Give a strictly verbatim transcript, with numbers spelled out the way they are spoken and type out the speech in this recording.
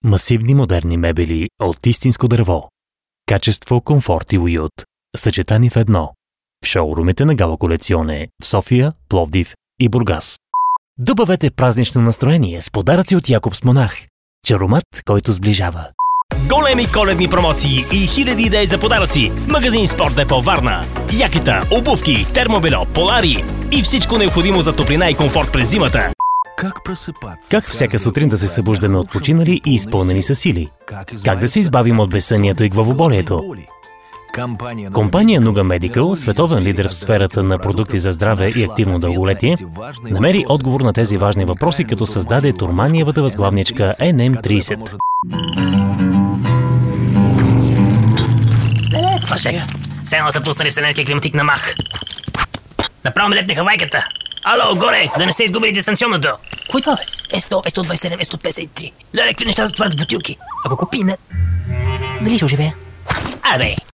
Масивни модерни мебели от истинско дърво. Качество, комфорт и уют. Съчетани в едно. В шоурумите на Гала Колекционе в София, Пловдив и Бургас. Добавете празнично настроение с подаръци от Якобс Монарх. Чаромат, който сближава. Големи коледни промоции и хиляди идеи за подаръци в магазин Спорт Депо Варна. Якета, обувки, термобело, полари и всичко необходимо за топлина и комфорт през зимата. Как просыпаться? Как всяка сутрин да се събуждаме от починали и изпълнени с сили? Как да се избавим от безсънието и главоболието? Компания Nuga Medical, световен лидер в сферата на продукти за здраве и активно дълголетие, намери отговор на тези важни въпроси, като създаде турманиевата възглавничка Ен Ем трийсет. Леле, каква шега? Все едно са пуснали вселенския климатик на Мах. Направо ме лепне хавайката. Ало, горе, да не сте изгубили дистанционното. Кой това, бе? Е сто, Е сто двайсет и седем, Е сто петдесет и три. Леле, какви неща затварят в бутилки. Ако купи, не... Дали ще оживея? Абе,